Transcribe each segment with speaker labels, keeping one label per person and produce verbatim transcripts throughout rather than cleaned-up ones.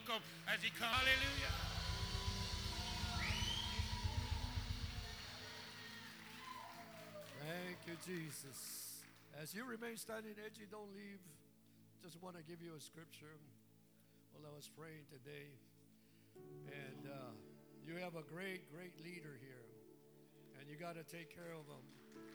Speaker 1: welcome as he comes. Hallelujah.
Speaker 2: Thank you, Jesus. As you remain standing, Edgy, don't leave. Just want to give you a scripture while I was praying today. And uh, you have a great, great leader here. And you got to take care of him.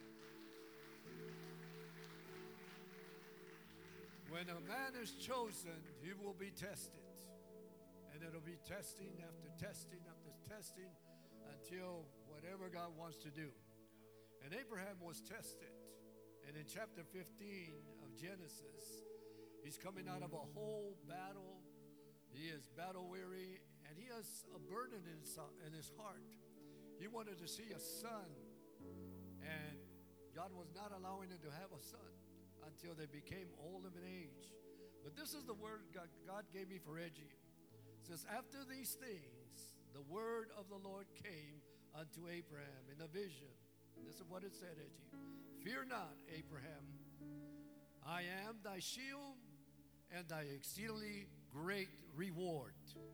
Speaker 2: When a man is chosen, he will be tested. And it'll be testing after testing after testing until whatever God wants to do. And Abraham was tested. And in chapter fifteen of Genesis, he's coming out of a whole battle. He is battle weary, and he has a burden in his, in his heart. He wanted to see a son, and God was not allowing him to have a son until they became old of an age. But this is the word God, God gave me for Edgy. It says, after these things, the word of the Lord came unto Abraham in a vision. This is what it said, Edgy. Fear not, Abraham. I am thy shield and thy exceedingly great reward.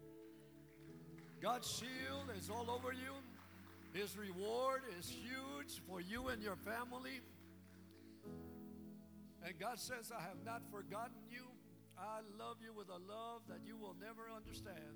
Speaker 2: God's shield is all over you. His reward is huge for you and your family. And God says, I have not forgotten you. I love you with a love that you will never understand.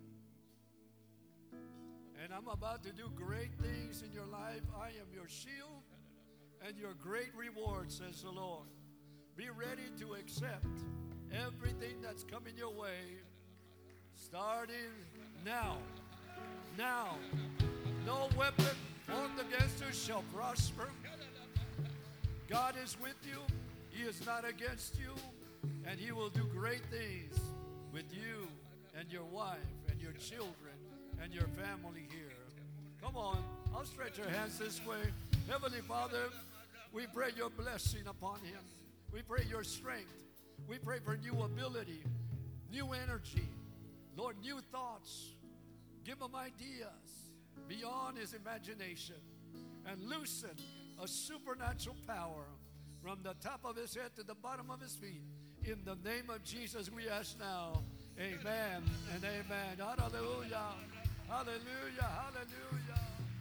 Speaker 2: And I'm about to do great things in your life. I am your shield and your great reward, says the Lord. Be ready to accept everything that's coming your way, starting now. Now, no weapon formed against you shall prosper. God is with you. He is not against you. And he will do great things with you and your wife and your children and your family here. Come on, I'll stretch your hands this way. Heavenly Father, we pray your blessing upon him. We pray your strength. We pray for new ability, new energy. Lord, new thoughts. Give him ideas beyond his imagination and loosen a supernatural power from the top of his head to the bottom of his feet. In the name of Jesus, we ask now. Amen and amen. Hallelujah. Hallelujah. Hallelujah.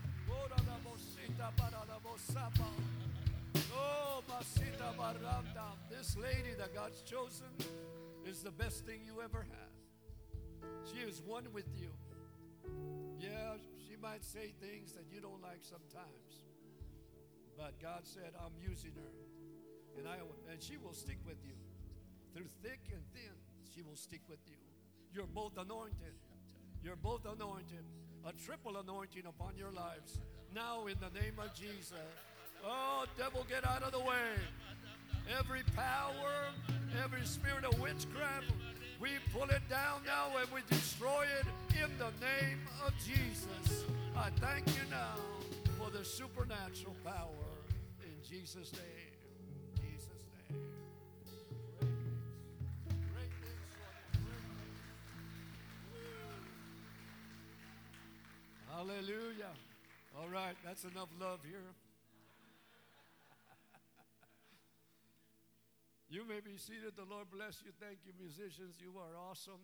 Speaker 2: Oh, Masita Baranda. This lady that God's chosen is the best thing you ever had. She is one with you. Yeah, she might say things that you don't like sometimes. But God said, I'm using her. And I and she will stick with you. Through thick and thin, she will stick with you. You're both anointed. You're both anointed. A triple anointing upon your lives. Now in the name of Jesus. Oh, devil, get out of the way. Every power, every spirit of witchcraft, we pull it down now and we destroy it in the name of Jesus. I thank you now for the supernatural power in Jesus' name. Hallelujah. All right, that's enough love here. You may be seated. The Lord bless you. Thank you, musicians. You are awesome.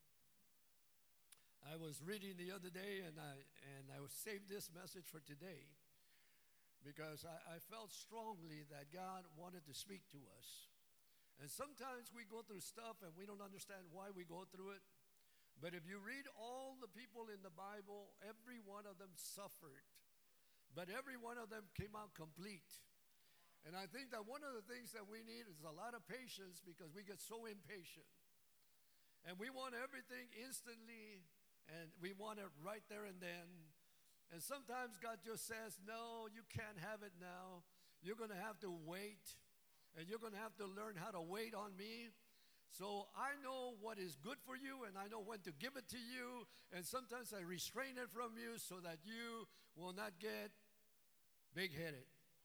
Speaker 2: I was reading the other day, and I and I saved this message for today because I, I felt strongly that God wanted to speak to us. And sometimes we go through stuff and we don't understand why we go through it. But if you read all the people in the Bible, every one of them suffered. But every one of them came out complete. And I think that one of the things that we need is a lot of patience because we get so impatient. And we want everything instantly, and we want it right there and then. And sometimes God just says, no, you can't have it now. You're going to have to wait, and you're going to have to learn how to wait on me. So I know what is good for you, and I know when to give it to you, and sometimes I restrain it from you so that you will not get big-headed.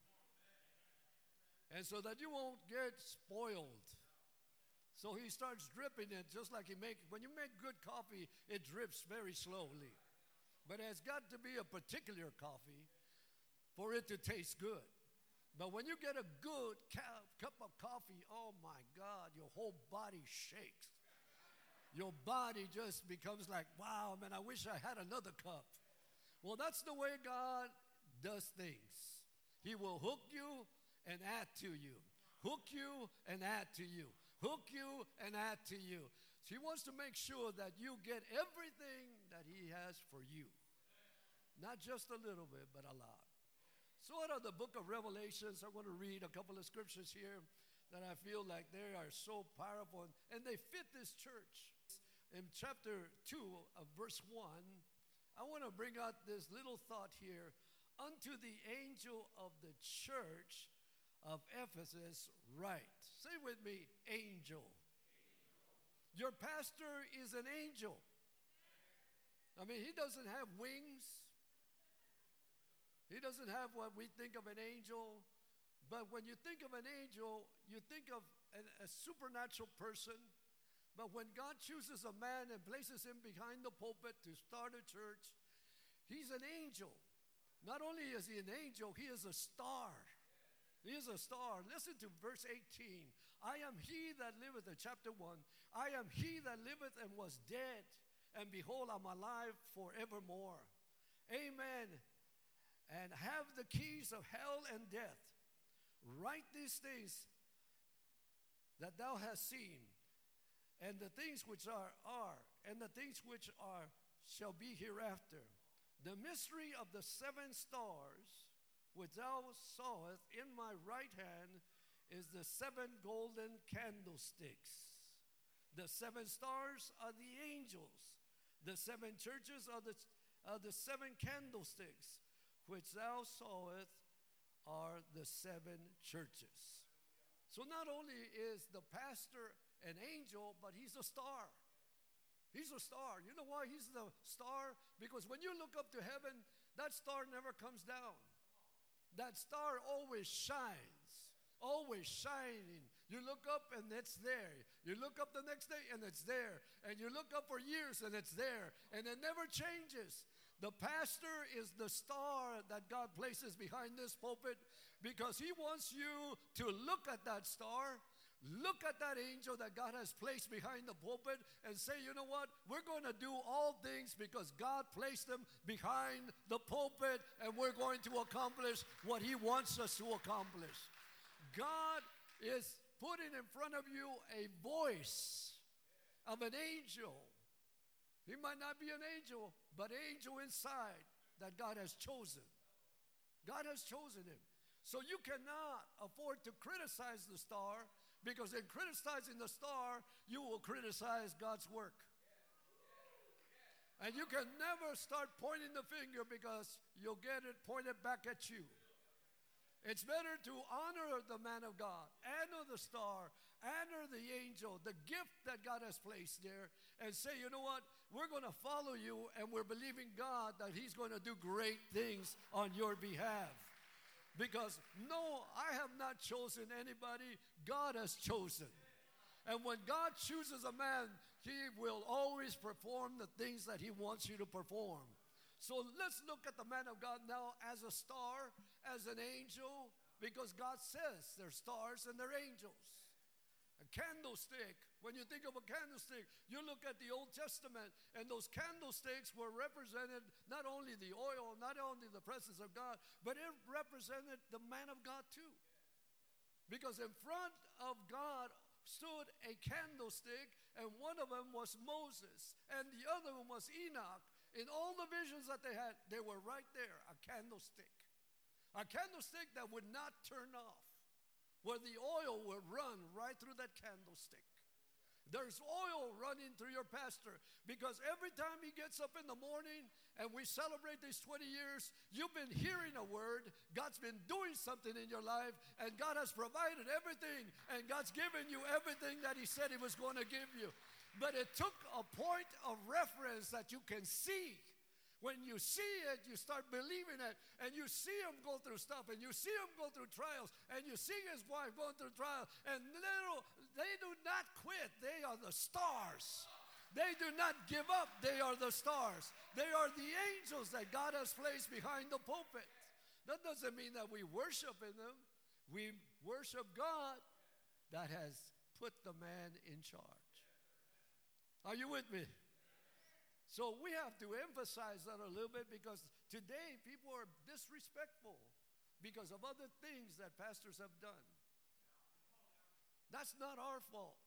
Speaker 2: And so that you won't get spoiled. So he starts dripping it just like he make, when you make good coffee, it drips very slowly. But it has got to be a particular coffee for it to taste good. But when you get a good cup of coffee, oh my God, your whole body shakes. your body just becomes like, wow, man, I wish I had another cup. Well, that's the way God does things. He will hook you and add to you. Hook you and add to you. Hook you and add to you. So he wants to make sure that you get everything that he has for you. Not just a little bit, but a lot. So out of the book of Revelations, I want to read a couple of scriptures here that I feel like they are so powerful, and they fit this church. In chapter two of verse one, I want to bring out this little thought here. Unto the angel of the church of Ephesus write. Say with me, angel. Angel. Your pastor is an angel. I mean, he doesn't have wings. He doesn't have what we think of an angel. But when you think of an angel, you think of an, a supernatural person. But when God chooses a man and places him behind the pulpit to start a church, he's an angel. Not only is he an angel, he is a star. He is a star. Listen to verse eighteen. I am he that liveth, in chapter one. I am he that liveth and was dead, and behold, I'm alive forevermore. Amen. And have the keys of hell and death. Write these things that thou hast seen, and the things which are, are, and the things which are shall be hereafter. The mystery of the seven stars which thou sawest in my right hand is the seven golden candlesticks. The seven stars are the angels. The seven churches are the, are the seven candlesticks, which thou sawest are the seven churches. So not only is the pastor an angel, but he's a star. He's a star. You know why he's the star? Because when you look up to heaven, that star never comes down. That star always shines, always shining. You look up and it's there. You look up the next day and it's there. And you look up for years and it's there. And it never changes. The pastor is the star that God places behind this pulpit because he wants you to look at that star, look at that angel that God has placed behind the pulpit and say, you know what? We're going to do all things because God placed them behind the pulpit and we're going to accomplish what he wants us to accomplish. God is putting in front of you a voice of an angel. He might not be an angel, but angel inside that God has chosen. God has chosen him. So you cannot afford to criticize the star, because in criticizing the star, you will criticize God's work. And you can never start pointing the finger because you'll get it pointed back at you. It's better to honor the man of God, honor the star, honor the angel, the gift that God has placed there, and say, you know what, we're going to follow you, and we're believing God that he's going to do great things on your behalf. Because no, I have not chosen anybody, God has chosen. And when God chooses a man, he will always perform the things that he wants you to perform. So let's look at the man of God now as a star, as an angel, because God says they're stars and they're angels. A candlestick, when you think of a candlestick, you look at the Old Testament, and those candlesticks were represented not only the oil, not only the presence of God, but it represented the man of God too. Because in front of God stood a candlestick, and one of them was Moses, and the other one was Enoch. In all the visions that they had, they were right there, a candlestick. A candlestick that would not turn off, where the oil would run right through that candlestick. There's oil running through your pastor, because every time he gets up in the morning and we celebrate these twenty years, you've been hearing a word, God's been doing something in your life, and God has provided everything, and God's given you everything that he said he was going to give you. But it took a point of reference that you can see. When you see it, you start believing it, and you see him go through stuff, and you see him go through trials, and you see his wife going through trials, and little, they do not quit. They are the stars. They do not give up. They are the stars. They are the angels that God has placed behind the pulpit. That doesn't mean that we worship in them. We worship God that has put the man in charge. Are you with me? So we have to emphasize that a little bit because today people are disrespectful because of other things that pastors have done. That's not our fault.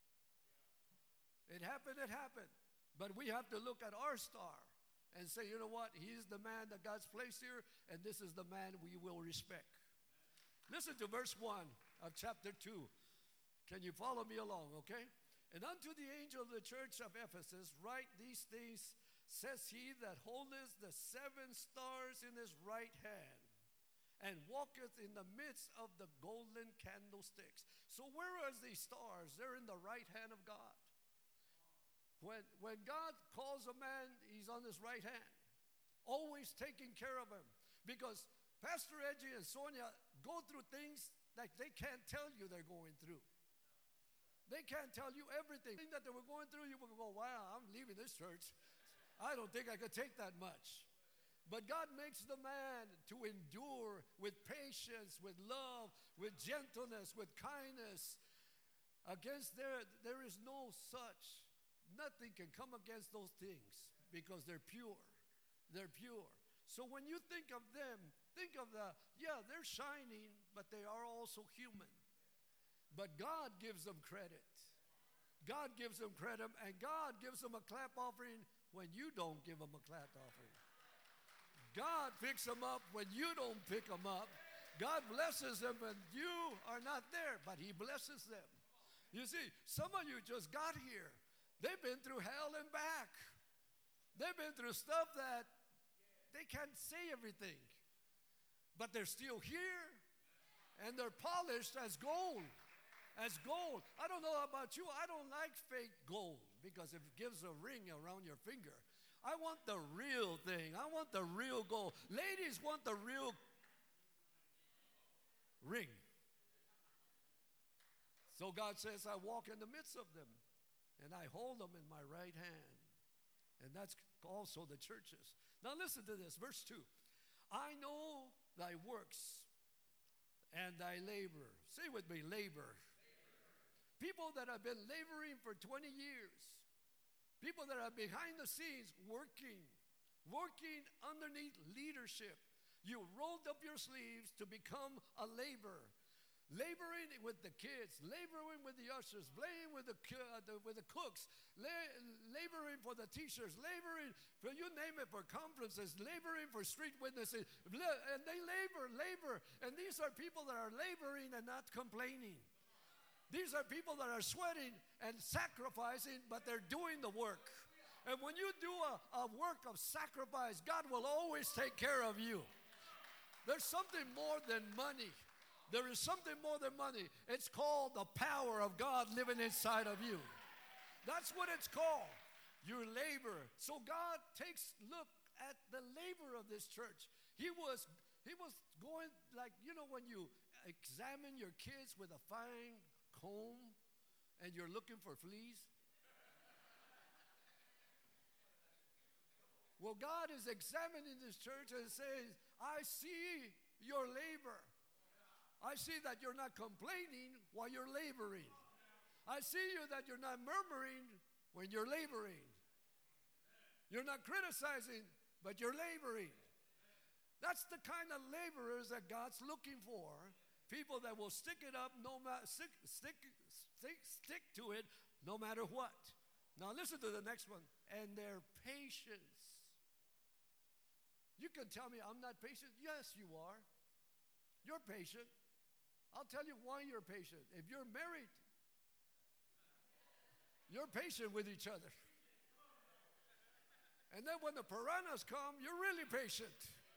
Speaker 2: It happened, it happened. But we have to look at our star and say, you know what? He's the man that God's placed here, and this is the man we will respect. Listen to verse one of chapter two. Can you follow me along, okay? And unto the angel of the church of Ephesus write these things, says he that holdeth the seven stars in his right hand, and walketh in the midst of the golden candlesticks. So where are these stars? They're in the right hand of God. When, when God calls a man, he's on his right hand, always taking care of him. Because Pastor Edgy and Sonia go through things that they can't tell you they're going through. They can't tell you everything that they were going through. You will go, wow, I'm leaving this church. I don't think I could take that much. But God makes the man to endure with patience, with love, with gentleness, with kindness. Against there, there is no such. Nothing can come against those things because they're pure. They're pure. So when you think of them, think of the, yeah, they're shining, but they are also human. But God gives them credit. God gives them credit, and God gives them a clap offering when you don't give them a clap offering. God picks them up when you don't pick them up. God blesses them when you are not there, but he blesses them. You see, some of you just got here. They've been through hell and back. They've been through stuff that they can't say everything. But they're still here. And they're polished as gold. As gold. I don't know about you. I don't like fake gold because it gives a ring around your finger. I want the real thing. I want the real gold. Ladies want the real ring. So God says, I walk in the midst of them. And I hold them in my right hand. And that's also the churches. Now listen to this, verse two. I know thy works and thy labor. Say with me, labor. labor. People that have been laboring for twenty years. People that are behind the scenes working. Working underneath leadership. You rolled up your sleeves to become a laborer. Laboring with the kids, laboring with the ushers, laboring with the, uh, the, with the cooks, la- laboring for the teachers, laboring for, you name it, for conferences, laboring for street witnesses. And they labor, labor. And these are people that are laboring and not complaining. These are people that are sweating and sacrificing, but they're doing the work. And when you do a, a work of sacrifice, God will always take care of you. There's something more than money. There is something more than money. It's called the power of God living inside of you. That's what it's called. Your labor. So God takes look at the labor of this church. He was he was going like, you know, when you examine your kids with a fine comb and you're looking for fleas. Well, God is examining this church and says, I see your labor. I see that you're not complaining while you're laboring. I see you that you're not murmuring when you're laboring. You're not criticizing, but you're laboring. That's the kind of laborers that God's looking for. People that will stick it up, no matter stick, stick, stick, stick to it, no matter what. Now listen to the next one. And their patience. You can tell me I'm not patient. Yes, you are. You're patient. I'll tell you why you're patient. If you're married, you're patient with each other. And then when the piranhas come, you're really patient.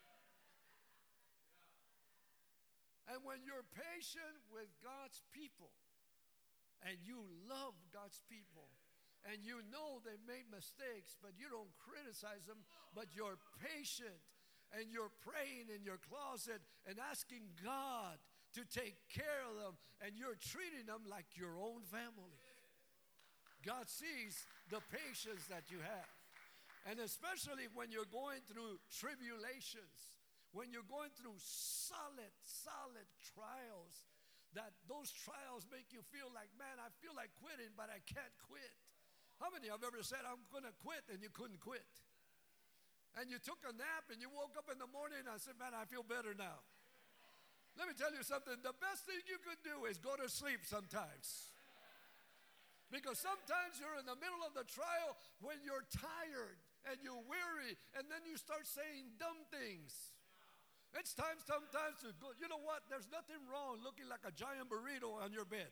Speaker 2: And when you're patient with God's people, and you love God's people, and you know they made mistakes, but you don't criticize them, but you're patient, and you're praying in your closet and asking God to take care of them, and you're treating them like your own family. God sees the patience that you have. And especially when you're going through tribulations, when you're going through solid, solid trials, that those trials make you feel like, man, I feel like quitting, but I can't quit. How many have ever said, I'm going to quit, and you couldn't quit? And you took a nap, and you woke up in the morning, and I said, man, I feel better now. Let me tell you something. The best thing you could do is go to sleep sometimes. Because sometimes you're in the middle of the trial when you're tired and you're weary, and then you start saying dumb things. It's time sometimes to go. You know what? There's nothing wrong looking like a giant burrito on your bed.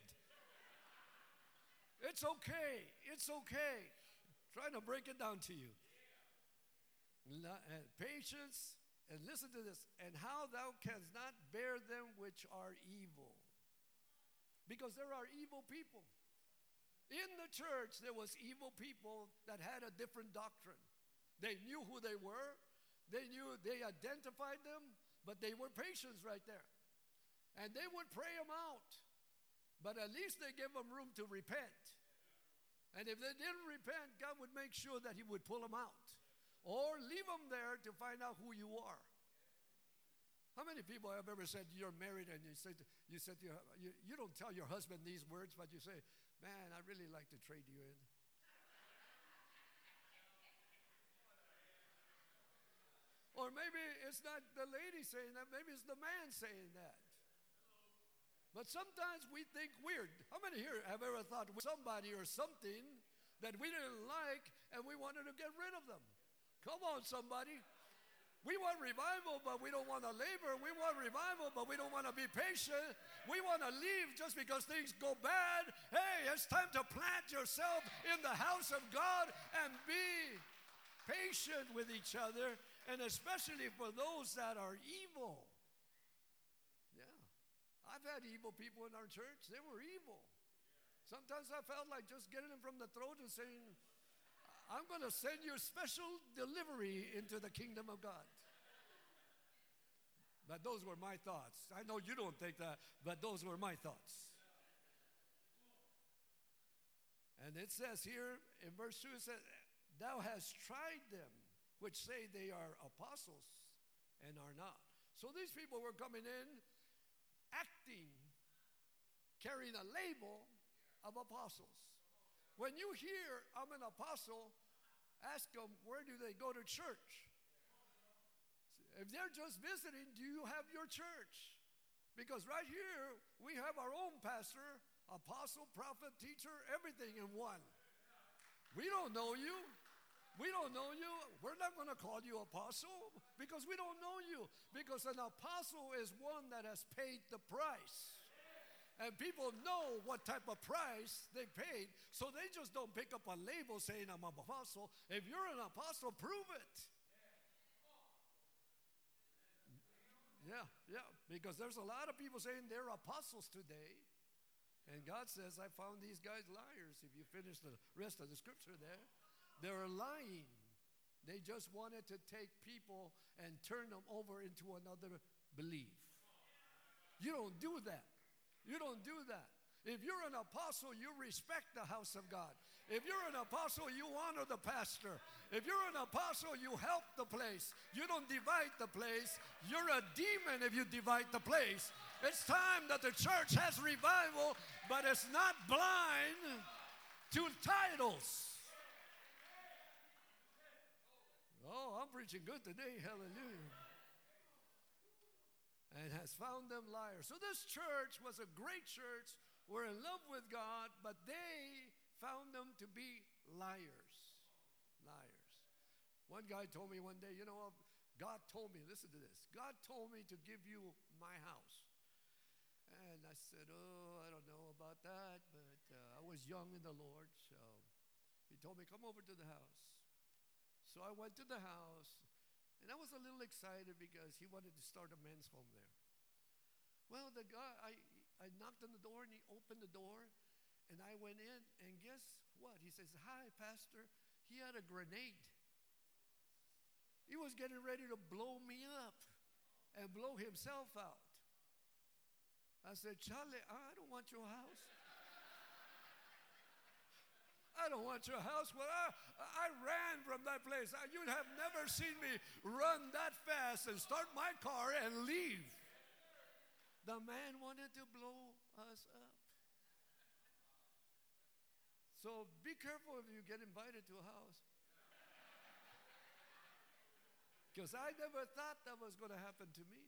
Speaker 2: It's okay. It's okay. Trying to break it down to you. And patience, and listen to this, and how thou canst not bear them which are evil. Because there are evil people. In the church, there was evil people that had a different doctrine. They knew who they were. They knew, they identified them, but they were patients right there. And they would pray them out. But at least they gave them room to repent. And if they didn't repent, God would make sure that he would pull them out. Or leave them there to find out who you are. How many people have ever said you're married and you said, you, said to your, you, you don't tell your husband these words, but you say, man, I really like to trade you in. Or maybe it's not the lady saying that, maybe it's the man saying that. But sometimes we think weird. How many here have ever thought somebody or something that we didn't like and we wanted to get rid of them? Come on, somebody. We want revival, but we don't want to labor. We want revival, but we don't want to be patient. We want to leave just because things go bad. Hey, it's time to plant yourself in the house of God and be patient with each other, and especially for those that are evil. Yeah. I've had evil people in our church. They were evil. Sometimes I felt like just getting them from the throat and saying, I'm going to send you special delivery into the kingdom of God. But those were my thoughts. I know you don't think that, but those were my thoughts. And it says here in verse two, it says, thou hast tried them, which say they are apostles and are not. So these people were coming in, acting, carrying a label of apostles. When you hear I'm an apostle, ask them, where do they go to church? If they're just visiting, do you have your church? Because right here, we have our own pastor, apostle, prophet, teacher, everything in one. We don't know you. We don't know you. We're not going to call you apostle because we don't know you. Because an apostle is one that has paid the price. And people know what type of price they paid, so they just don't pick up a label saying I'm an apostle. If you're an apostle, prove it. Yeah, yeah, because there's a lot of people saying they're apostles today. And God says, I found these guys liars. If you finish the rest of the scripture there, they're lying. They just wanted to take people and turn them over into another belief. You don't do that. You don't do that. If you're an apostle, you respect the house of God. If you're an apostle, you honor the pastor. If you're an apostle, you help the place. You don't divide the place. You're a demon if you divide the place. It's time that the church has revival, but it's not blind to titles. Oh, I'm preaching good today. Hallelujah. And has found them liars. So this church was a great church. We're in love with God, but they found them to be liars. Liars. One guy told me one day, you know, God told me, listen to this. God told me to give you my house. And I said, oh, I don't know about that, but uh, I was young in the Lord, so he told me, come over to the house. So I went to the house. And I was a little excited because he wanted to start a men's home there. Well, the guy, I, I knocked on the door and he opened the door and I went in and guess what? He says, hi, Pastor. He had a grenade. He was getting ready to blow me up and blow himself out. I said, Charlie, I don't want your house. I don't want your house. Well, I, I ran from that place. I, you have never seen me run that fast and start my car and leave. The man wanted to blow us up. So be careful if you get invited to a house. Because I never thought that was going to happen to me.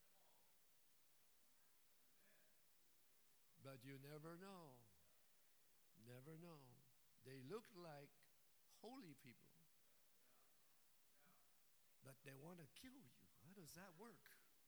Speaker 2: But you never know. Never know. They look like holy people. But they want to kill you. How does that work?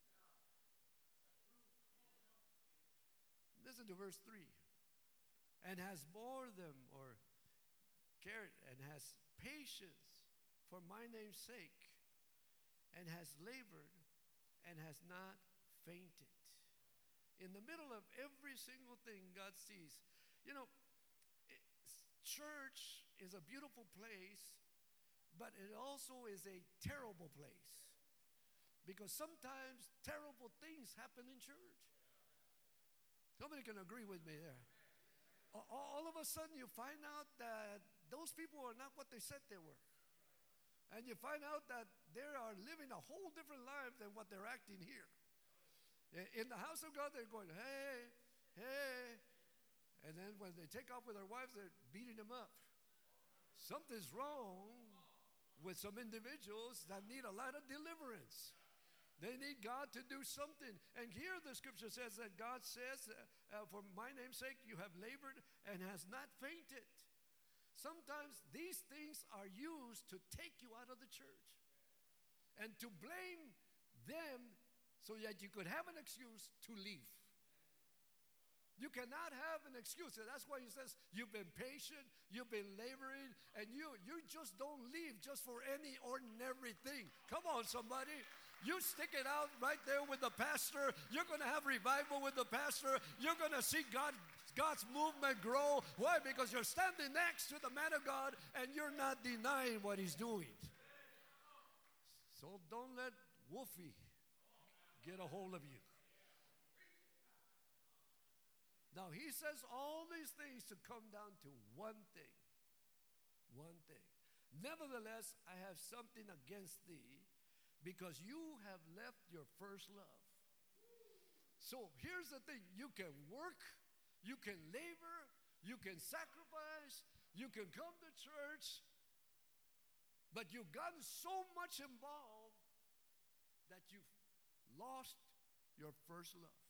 Speaker 2: Listen to verse three. And has bore them or carried and has patience for my name's sake, and has labored and has not fainted. In the middle of every single thing God sees. You know, it, church is a beautiful place, but it also is a terrible place. Because sometimes terrible things happen in church. Somebody can agree with me there. All of a sudden you find out that those people are not what they said they were. And you find out that they are living a whole different life than what they're acting here. In the house of God, they're going, hey, hey. And then when they take off with their wives, they're beating them up. Something's wrong with some individuals that need a lot of deliverance. They need God to do something. And here the scripture says that God says, uh, uh, for my name's sake, you have labored and has not fainted. Sometimes these things are used to take you out of the church and to blame them so that you could have an excuse to leave. You cannot have an excuse. And that's why he says you've been patient, you've been laboring, and you, you just don't leave just for any ordinary thing. Come on, somebody. You stick it out right there with the pastor. You're going to have revival with the pastor. You're going to see God, God's movement grow. Why? Because you're standing next to the man of God and you're not denying what he's doing. So don't let Wolfie get a hold of you. Now he says all these things to come down to one thing. One thing. Nevertheless, I have something against thee, because you have left your first love. So here's the thing. You can work, you can labor, you can sacrifice, you can come to church, but you've gotten so much involved that you've lost your first love.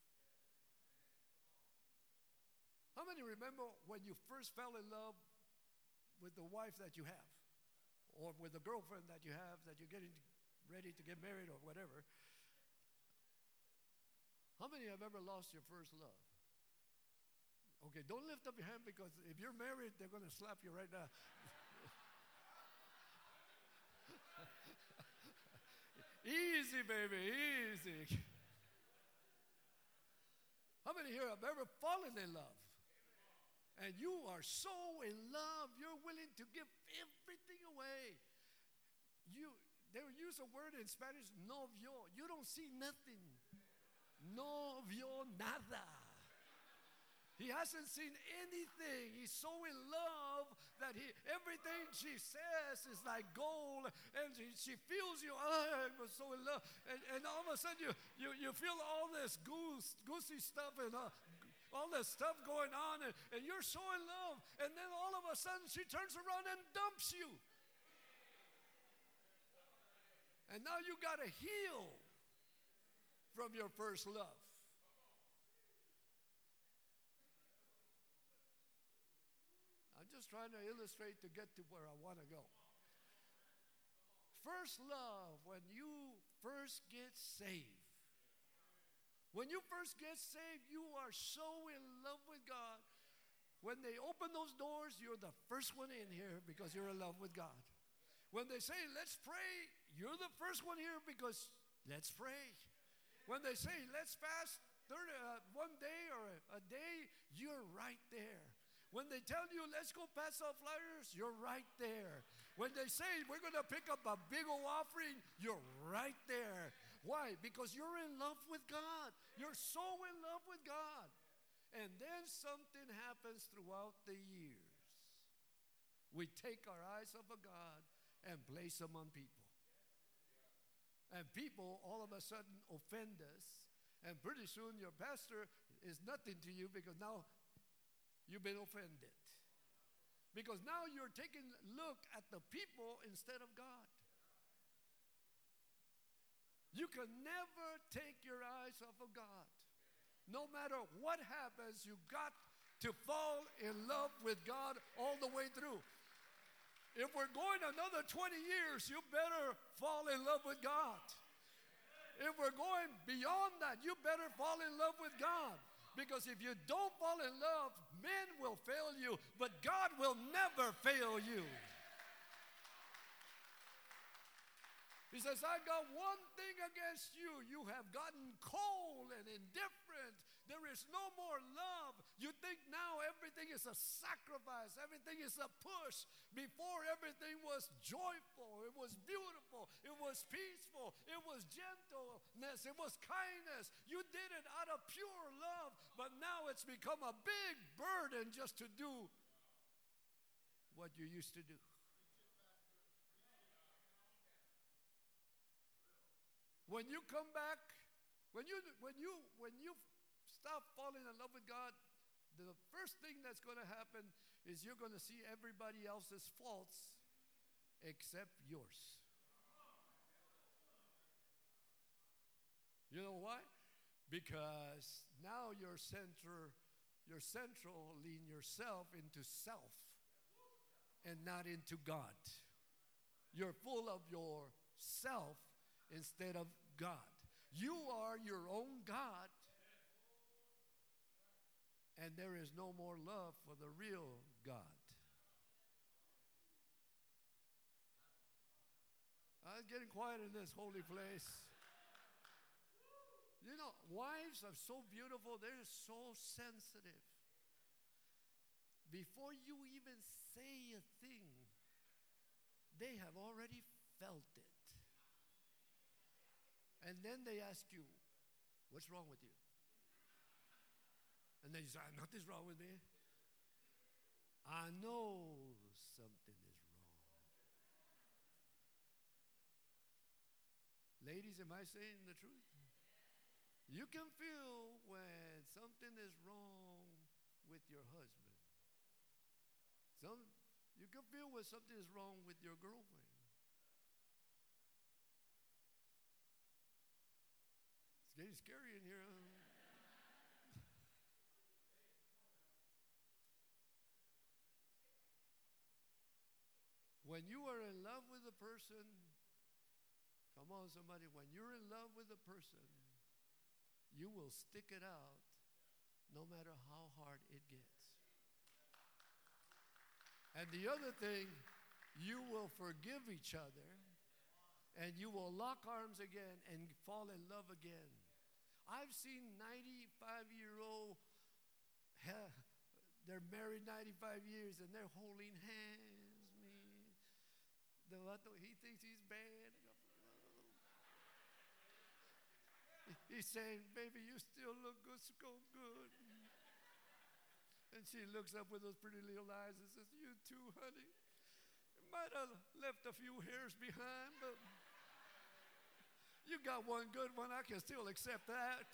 Speaker 2: How many remember when you first fell in love with the wife that you have, or with the girlfriend that you have, that you're getting ready to get married or whatever? How many have ever lost your first love? Okay, don't lift up your hand, because if you're married, they're going to slap you right now. Easy, baby, easy. How many here have ever fallen in love? And you are so in love, you're willing to give everything away. You They use a word in Spanish, no vio. You don't see nothing. No vio nada. He hasn't seen anything. He's so in love that he everything she says is like gold. And she, she feels you, oh, I was so in love. And, and all of a sudden you, you, you feel all this goose, goosey stuff and uh, all this stuff going on. And, and you're so in love. And then all of a sudden she turns around and dumps you. And now you got to heal from your first love. I'm just trying to illustrate to get to where I want to go. First love, when you first get saved. When you first get saved, you are so in love with God. When they open those doors, you're the first one in here because you're in love with God. When they say, let's pray, you're the first one here because let's pray. When they say, let's fast thirty, uh, one day or a, a day, you're right there. When they tell you, let's go pass out flyers, you're right there. When they say, we're going to pick up a big old offering, you're right there. Why? Because you're in love with God. You're so in love with God. And then something happens throughout the years. We take our eyes off of God and place them on people. And people all of a sudden offend us. And pretty soon your pastor is nothing to you because now you've been offended. Because now you're taking a look at the people instead of God. You can never take your eyes off of God. No matter what happens, you got to fall in love with God all the way through. If we're going another twenty years, you better fall in love with God. If we're going beyond that, you better fall in love with God. Because if you don't fall in love, men will fail you, but God will never fail you. He says, I got one thing against you. You have gotten cold and indifferent. There is no more love. You think now everything is a sacrifice. Everything is a push. Before, everything was joyful. It was beautiful. It was peaceful. It was gentleness. It was kindness. You did it out of pure love. But now it's become a big burden just to do what you used to do. When you come back, when you when you when you stop falling in love with God, the first thing that's going to happen is you're going to see everybody else's faults except yours. You know why? Because now you're center, you're centraling yourself into self and not into God. You're full of yourself instead of God. You are your own God, and there is no more love for the real God. I'm getting quiet in this holy place. You know, wives are so beautiful, they're so sensitive. Before you even say a thing, they have already felt it. And then they ask you, what's wrong with you? And then you say, nothing's wrong with me. I know something is wrong. Ladies, am I saying the truth? You can feel when something is wrong with your husband. Some, you can feel when something is wrong with your girlfriend. It's getting scary in here. Huh? When you are in love with a person, come on somebody, when you're in love with a person, you will stick it out no matter how hard it gets. And the other thing, you will forgive each other, and you will lock arms again and fall in love again. I've seen ninety-five-year-old, they're married ninety-five years, and they're holding hands. He thinks he's bad. He's saying, baby, you still look good, so good. And she looks up with those pretty little eyes and says, you too, honey. You might have left a few hairs behind, but you got one good one. I can still accept that.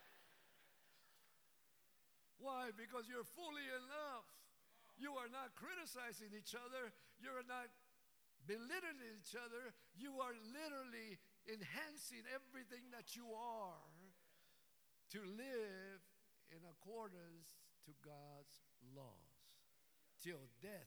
Speaker 2: Why? Because you're fully in love. You are not criticizing each other. You're not belittling each other. You are literally enhancing everything that you are to live in accordance to God's laws till death.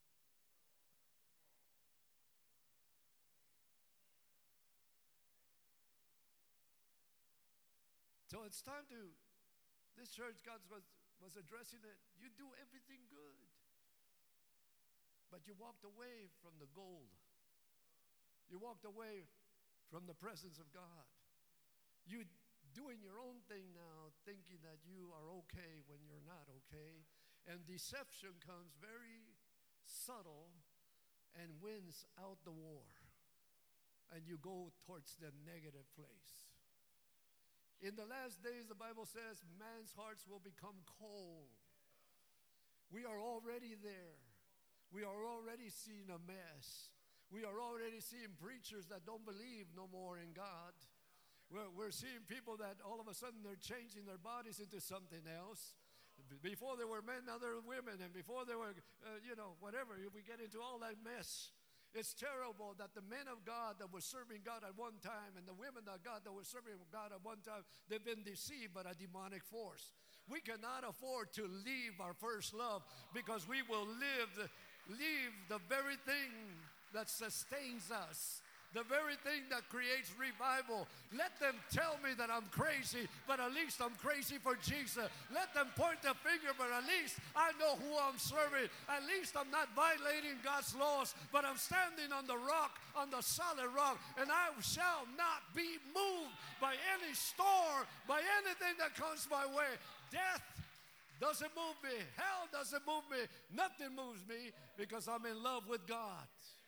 Speaker 2: So it's time to, this church, God was, was addressing it. You do everything good, but you walked away from the goal. You walked away from the presence of God. You doing your own thing now, thinking that you are okay when you're not okay. And deception comes very subtle and wins out the war. And you go towards the negative place. In the last days, the Bible says, man's hearts will become cold. We are already there. We are already seeing a mess. We are already seeing preachers that don't believe no more in God. We're, we're seeing people that all of a sudden they're changing their bodies into something else. before there were men, now there are women, and before there were, uh, you know, whatever. We get into all that mess. It's terrible that the men of God that were serving God at one time and the women of God that were serving God at one time, they've been deceived by a demonic force. We cannot afford to leave our first love because we will live the, leave the very thing that sustains us. The very thing that creates revival. Let them tell me that I'm crazy, but at least I'm crazy for Jesus. Let them point the finger, but at least I know who I'm serving. At least I'm not violating God's laws, but I'm standing on the rock, on the solid rock, and I shall not be moved by any storm, by anything that comes my way. Death doesn't move me. Hell doesn't move me. Nothing moves me because I'm in love with God.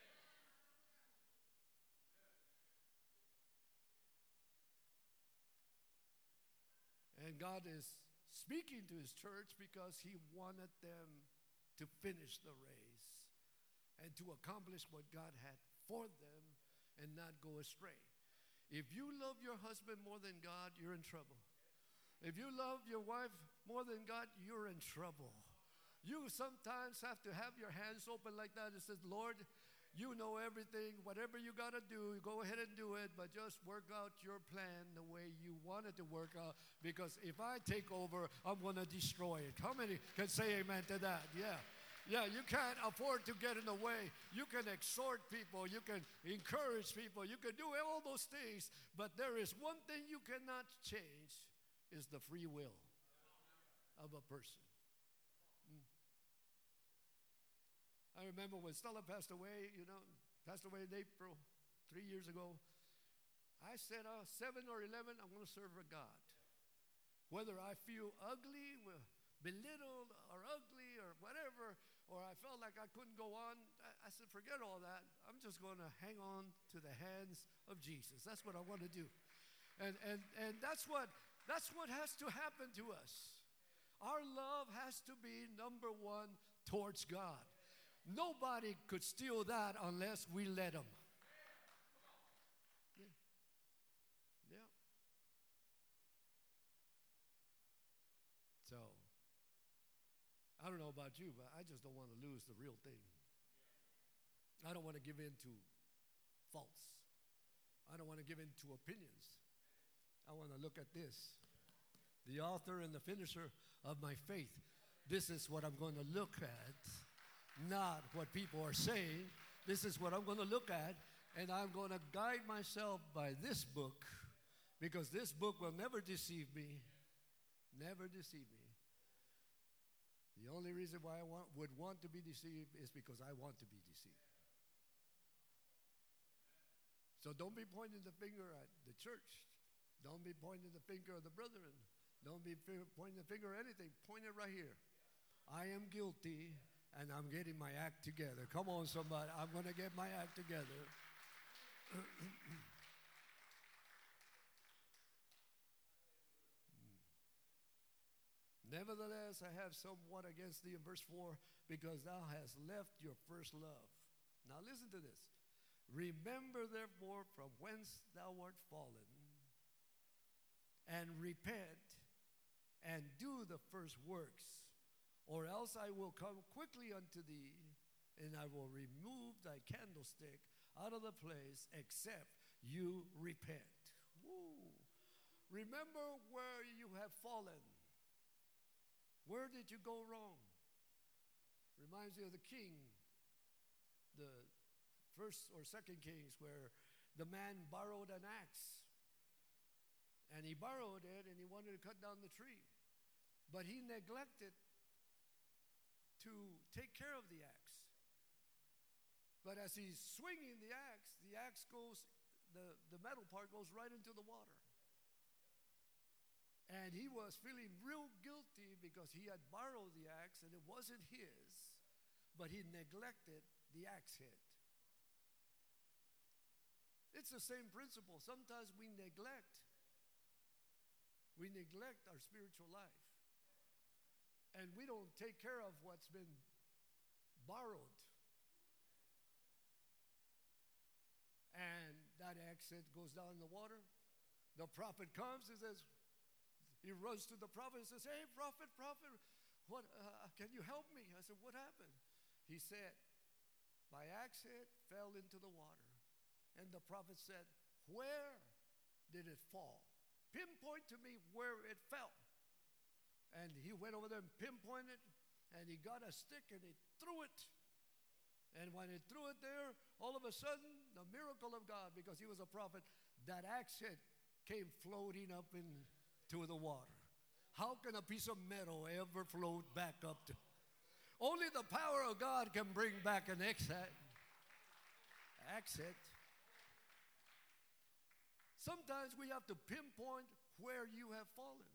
Speaker 2: And God is speaking to his church because he wanted them to finish the race and to accomplish what God had for them and not go astray. If you love your husband more than God, you're in trouble. If you love your wife more than God, you're in trouble. You sometimes have to have your hands open like that and say, Lord, you know everything. Whatever you got to do, go ahead and do it, but just work out your plan the way you want it to work out, because if I take over, I'm going to destroy it. How many can say amen to that? Yeah. Yeah, you can't afford to get in the way. You can exhort people. You can encourage people. You can do all those things, but there is one thing you cannot change is the free will of a person. I remember when Stella passed away, you know, passed away in April, three years ago. I said, uh, seven or eleven, I'm going to serve a God. Whether I feel ugly, belittled, or ugly, or whatever, or I felt like I couldn't go on, I, I said, forget all that. I'm just going to hang on to the hands of Jesus. That's what I want to do. And, and, and that's what, that's what has to happen to us. Our love has to be number one towards God. Nobody could steal that unless we let them. Yeah. Yeah. So, I don't know about you, but I just don't want to lose the real thing. I don't want to give in to faults. I don't want to give in to opinions. I want to look at this. The author and the finisher of my faith. This is what I'm going to look at. Not what people are saying. This is what I'm going to look at, and I'm going to guide myself by this book, because this book will never deceive me. Never deceive me. The only reason why I want, would want to be deceived is because I want to be deceived. So don't be pointing the finger at the church. Don't be pointing the finger at the brethren. Don't be pointing the finger at anything. Point it right here. I am guilty. And I'm getting my act together. Come on, somebody. I'm going to get my act together. Nevertheless, I have somewhat against thee in verse four, because thou hast left your first love. Now listen to this. Remember therefore from whence thou art fallen, and repent, and do the first works. Or else I will come quickly unto thee, and I will remove thy candlestick out of the place, except you repent. Woo. Remember where you have fallen. Where did you go wrong? Reminds me of the king, the first or second Kings, where the man borrowed an axe. And he borrowed it, and he wanted to cut down the tree. But he neglected to take care of the axe. But as he's swinging the axe, the axe goes, the, the metal part goes right into the water. And he was feeling real guilty because he had borrowed the axe and it wasn't his, but he neglected the axe head. It's the same principle. Sometimes we neglect. We neglect our spiritual life. And we don't take care of what's been borrowed. And that axe head goes down in the water. The prophet comes and says, he runs to the prophet and says, hey, prophet, prophet, what, uh, can you help me? I said, what happened? He said, by accident, fell into the water. And the prophet said, where did it fall? Pinpoint to me where it fell. And he went over there and pinpointed, and he got a stick and he threw it. And when he threw it there, all of a sudden, the miracle of God, because he was a prophet, that axe head came floating up into the water. How can a piece of metal ever float back up to? Only the power of God can bring back an axe head. Axe head. Sometimes we have to pinpoint where you have fallen.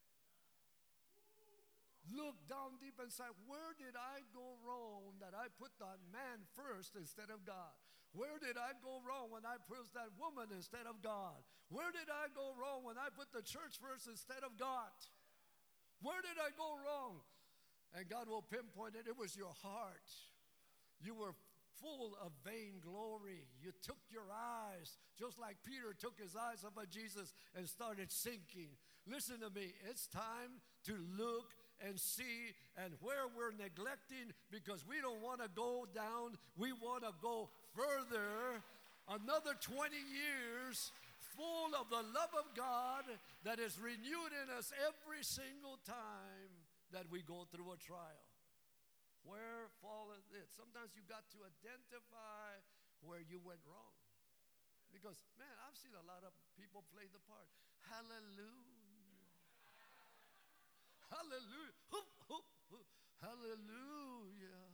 Speaker 2: Look down deep inside. Where did I go wrong that I put that man first instead of God? Where did I go wrong when I put that woman instead of God? Where did I go wrong when I put the church first instead of God? Where did I go wrong? And God will pinpoint it. It was your heart. You were full of vain glory. You took your eyes, just like Peter took his eyes off of Jesus and started sinking. Listen to me. It's time to look and see, and where we're neglecting because we don't want to go down, we want to go further. Another twenty years full of the love of God that is renewed in us every single time that we go through a trial. Where falleth it? Sometimes you got to identify where you went wrong. Because, man, I've seen a lot of people play the part. Hallelujah. Hallelujah. Hoop, hoop, hoop. Hallelujah.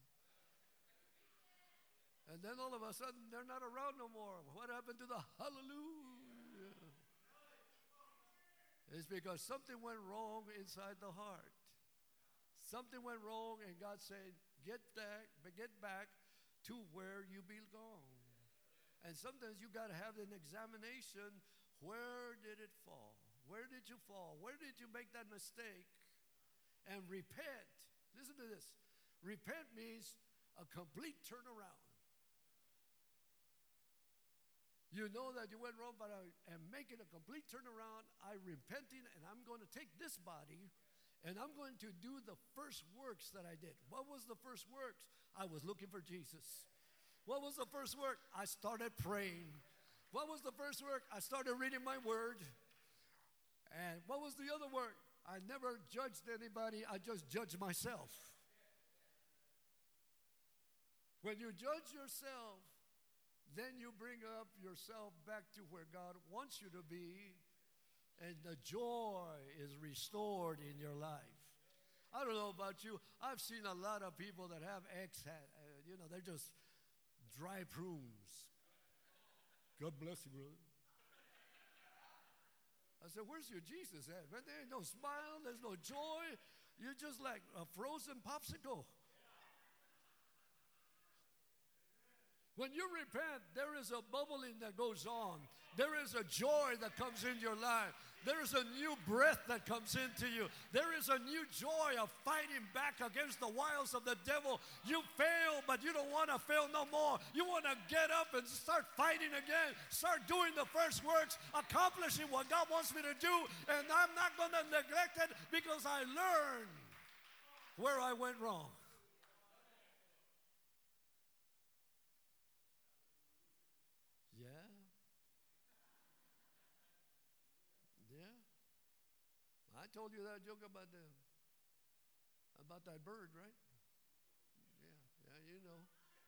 Speaker 2: And then all of a sudden, they're not around no more. What happened to the hallelujah? It's because something went wrong inside the heart. Something went wrong, and God said, get back, get back to where you belong. And sometimes you got to have an examination. Where did it fall? Where did you fall? Where did you make that mistake? And repent. Listen to this. Repent means a complete turnaround. You know that you went wrong, but I am making a complete turnaround. I'm repenting, and I'm going to take this body, and I'm going to do the first works that I did. What was the first works? I was looking for Jesus. What was the first work? I started praying. What was the first work? I started reading my word. And what was the other work? I never judged anybody. I just judged myself. When you judge yourself, then you bring up yourself back to where God wants you to be, and the joy is restored in your life. I don't know about you. I've seen a lot of people that have ex, uh, you know, they're just dry prunes. God bless you, brother. I said, where's your Jesus at? Man, there ain't no smile, there's no joy. You're just like a frozen popsicle. When you repent, there is a bubbling that goes on. There is a joy that comes in your life. There is a new breath that comes into you. There is a new joy of fighting back against the wiles of the devil. You fail, but you don't want to fail no more. You want to get up and start fighting again. Start doing the first works, accomplishing what God wants me to do. And I'm not going to neglect it because I learned where I went wrong. I told you that joke about the about that bird, right? Yeah, yeah, you know.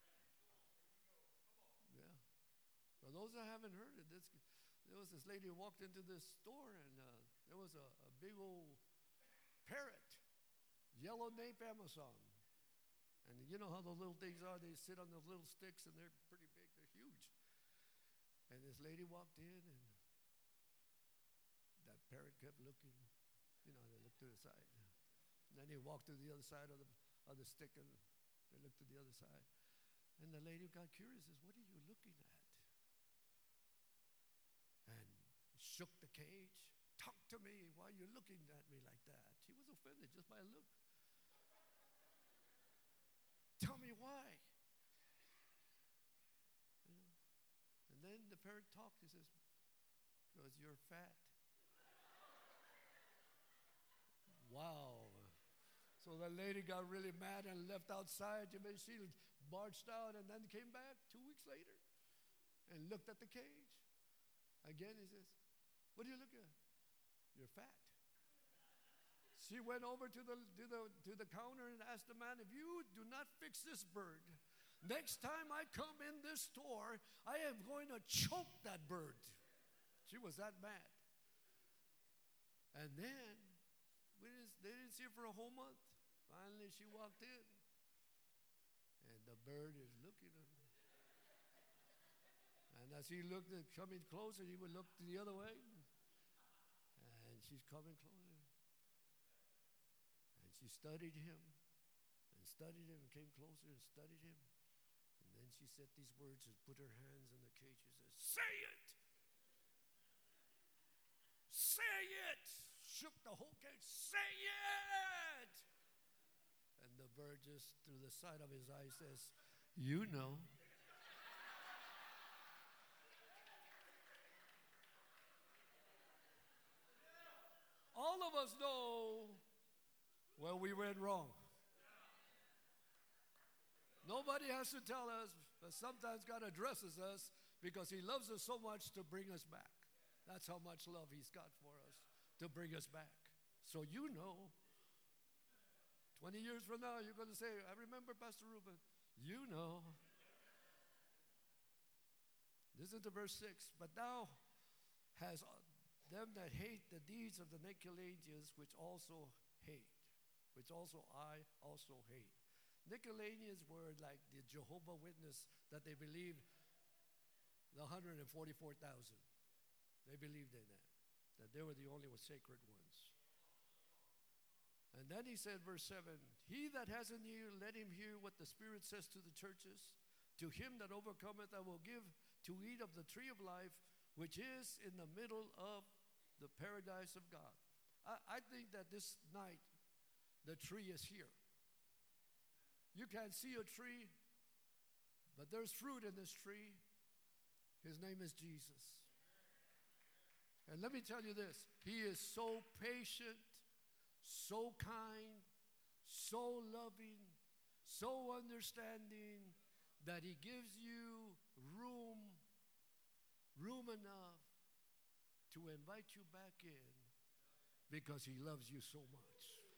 Speaker 2: Yeah. For those that haven't heard it, this, there was this lady who walked into this store, and uh, there was a, a big old parrot, yellow nape Amazon. And you know how those little things are? They sit on those little sticks, and they're pretty big. They're huge. And this lady walked in, and that parrot kept looking. You know, they looked to the side. And then he walked to the other side of the, of the stick, and they looked to the other side. And the lady got curious, says, what are you looking at? And shook the cage. Talk to me. Why are you looking at me like that? She was offended just by a look. Tell me why. You know. And then the parrot talked. He says, because you're fat. Wow. So the lady got really mad and left outside. She marched out and then came back two weeks later and looked at the cage. Again, he says, what are you looking at? You're fat. She went over to the, to, the, to the counter and asked the man, if you do not fix this bird, next time I come in this store, I am going to choke that bird. She was that mad. And then, we didn't, they didn't see her for a whole month. Finally, she walked in. And the bird is looking at him. And as he looked at coming closer, he would look the other way. And she's coming closer. And she studied him. And studied him and came closer and studied him. And then she said these words and put her hands in the cage and said, say it! Say it! Shook the whole cage. Say it! And the bird just through the side of his eye says, you know. All of us know where we went wrong. Nobody has to tell us, but sometimes God addresses us because He loves us so much to bring us back. That's how much love He's got for us, to bring us back. So you know, twenty years from now, you're going to say, I remember Pastor Ruben. You know. Listen to verse six. But thou hast them that hate the deeds of the Nicolaitans, which also hate, which also I also hate. Nicolaitans were like the Jehovah's Witness that they believed the one hundred forty-four thousand. They believed in that, that they were the only sacred ones. And then he said, verse seven, he that has an ear, let him hear what the Spirit says to the churches. To him that overcometh, I will give to eat of the tree of life, which is in the middle of the paradise of God. I, I think that this night, the tree is here. You can't see a tree, but there's fruit in this tree. His name is Jesus. And let me tell you this, He is so patient, so kind, so loving, so understanding, that He gives you room, room enough to invite you back in because He loves you so much.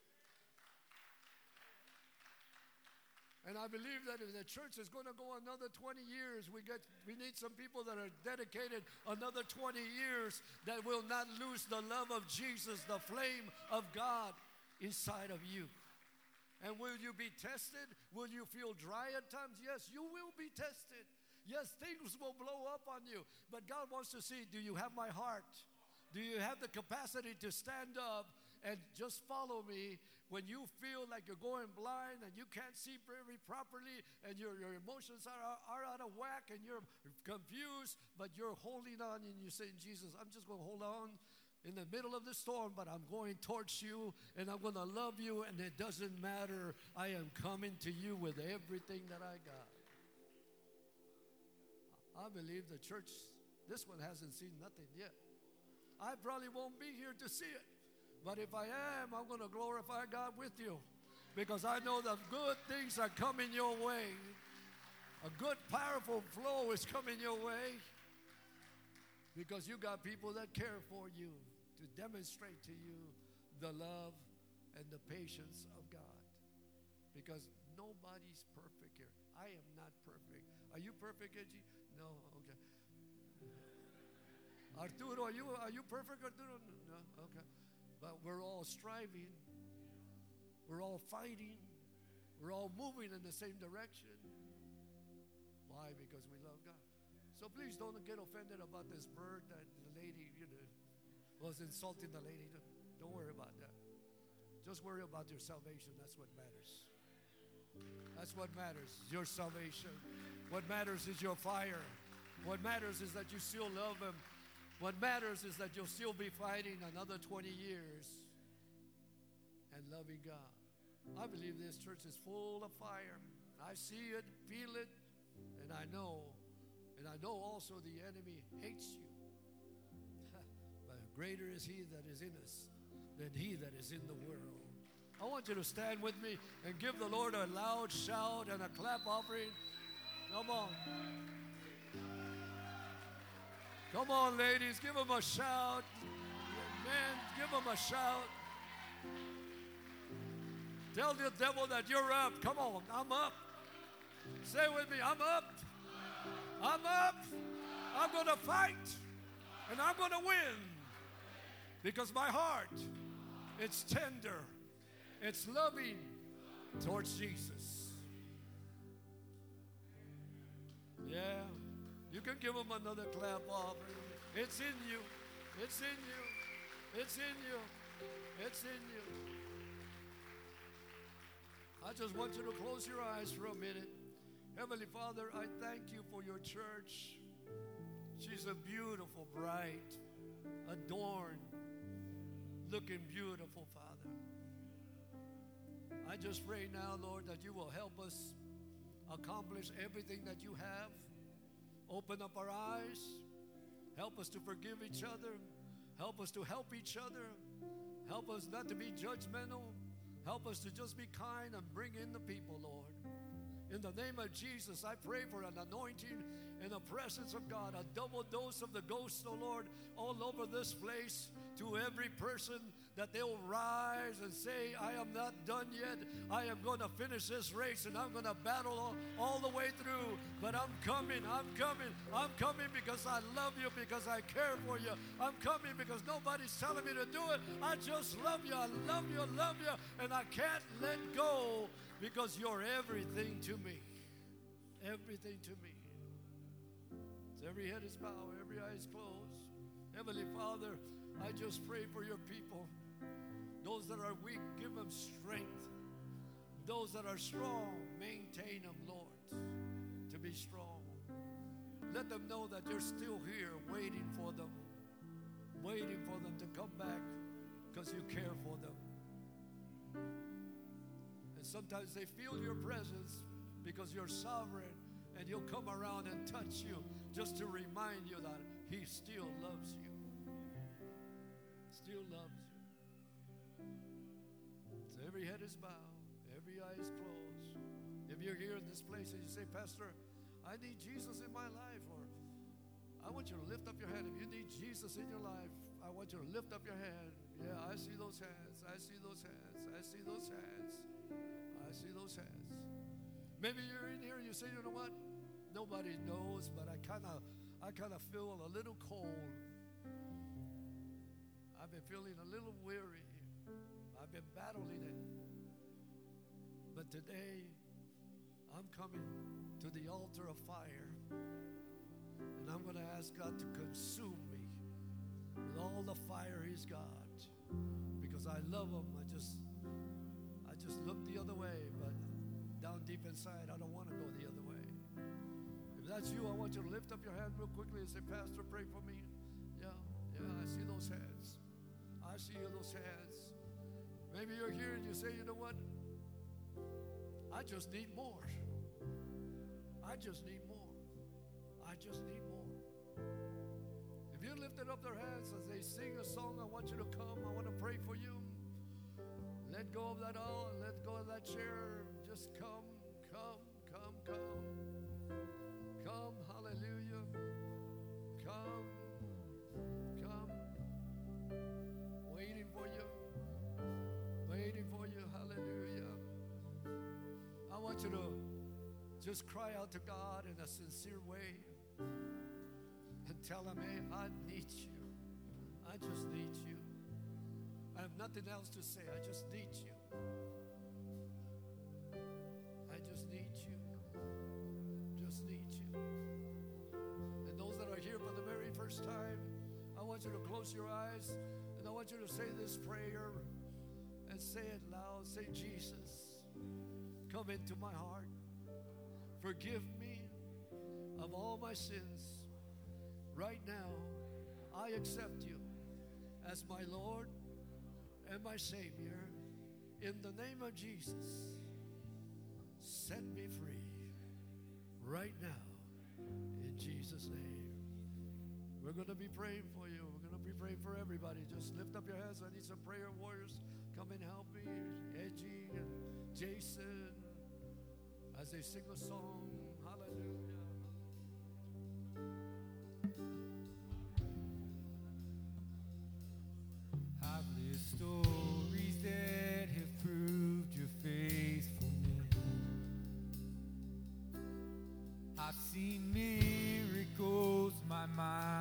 Speaker 2: And I believe that if the church is going to go another twenty years, we get we need some people that are dedicated another twenty years that will not lose the love of Jesus, the flame of God inside of you. And will you be tested? Will you feel dry at times? Yes, you will be tested. Yes, things will blow up on you. But God wants to see, do you have my heart? Do you have the capacity to stand up and just follow me when you feel like you're going blind and you can't see very properly and your, your emotions are, are out of whack and you're confused, but you're holding on and you're saying, Jesus, I'm just going to hold on in the middle of the storm, but I'm going towards you and I'm going to love you, and it doesn't matter. I am coming to you with everything that I got. I believe the church, this one hasn't seen nothing yet. I probably won't be here to see it. But if I am, I'm going to glorify God with you, because I know that good things are coming your way. A good, powerful flow is coming your way because you got people that care for you to demonstrate to you the love and the patience of God, because nobody's perfect here. I am not perfect. Are you perfect, Edgy? No? Okay. Arturo, are you, are you perfect, Arturo? No? Okay. But we're all striving. We're all fighting. We're all moving in the same direction. Why? Because we love God. So please don't get offended about this bird that the lady, you know, was insulting the lady. Don't worry about that. Just worry about your salvation. That's what matters. That's what matters, your salvation. What matters is your fire. What matters is that you still love Him. What matters is that you'll still be fighting another twenty years and loving God. I believe this church is full of fire. I see it, feel it, and I know. And I know also the enemy hates you. But greater is He that is in us than he that is in the world. I want you to stand with me and give the Lord a loud shout and a clap offering. Come on. Come on, ladies. Give him a shout. Men, give him a shout. Tell the devil that you're up. Come on. I'm up. Say with me, I'm up. I'm up. I'm going to fight. And I'm going to win. Because my heart, it's tender. It's loving towards Jesus. Yeah. You can give him another clap offering. It's in you. It's in you. It's in you. It's in you. I just want you to close your eyes for a minute. Heavenly Father, I thank you for your church. She's a beautiful, bright, adorned, looking beautiful, Father. I just pray now, Lord, that you will help us accomplish everything that you have. Open up our eyes. Help us to forgive each other. Help us to help each other. Help us not to be judgmental. Help us to just be kind and bring in the people, Lord. In the name of Jesus, I pray for an anointing in the presence of God, a double dose of the Ghost, oh Lord, all over this place, to every person, that they'll rise and say, I am not done yet. I am going to finish this race, and I'm going to battle all, all the way through. But I'm coming, I'm coming, I'm coming because I love you, because I care for you. I'm coming because nobody's telling me to do it. I just love you, I love you, I love you, and I can't let go because you're everything to me. Everything to me. So every head is bowed, every eye is closed. Heavenly Father, I just pray for your people. Those that are weak, give them strength. Those that are strong, maintain them, Lord, to be strong. Let them know that you're still here waiting for them, waiting for them to come back because you care for them. And sometimes they feel your presence because you're sovereign, and he'll come around and touch you just to remind you that he still loves you. Still loves you. So every head is bowed, every eye is closed. If you're here in this place and you say, Pastor, I need Jesus in my life, or I want you to lift up your hand. If you need Jesus in your life, I want you to lift up your hand. Yeah, I see those hands. I see those hands. I see those hands. I see those hands. Maybe you're in here and you say, you know what? Nobody knows, but I kind of I kind of feel a little cold. I've been feeling a little weary. I've been battling it. But today, I'm coming to the altar of fire. And I'm going to ask God to consume me with all the fire he's got. Because I love him. I just, I just look the other way. But down deep inside, I don't want to go the other way. If that's you, I want you to lift up your hand real quickly and say, Pastor, pray for me. Yeah, yeah, I see those hands. I see those hands. Maybe you're here and you say, you know what? I just need more. I just need more. I just need more. If you lifted up their hands as they sing a song, I want you to come. I want to pray for you. Let go of that all and let go of that chair. Just come, come, come, come. Come, hallelujah. Come, come. Waiting for you. Waiting for you, hallelujah. I want you to just cry out to God in a sincere way and tell him, hey, I need you. I just need you. I have nothing else to say. I just need you. I just need you. Just need you. And those that are here for the very first time, I want you to close your eyes and I want you to say this prayer and say it loud. Say, Jesus, come into my heart. Forgive me of all my sins. Right now, I accept you as my Lord and my Savior. In the name of Jesus, set me free right now in Jesus' name. We're going to be praying for you. We're going to be praying for everybody. Just lift up your hands. I need some prayer warriors. Come and help me. Edgy and Jason as they sing a song. Hallelujah.
Speaker 3: I've lived stories that have proved your faithfulness. I've seen miracles my mind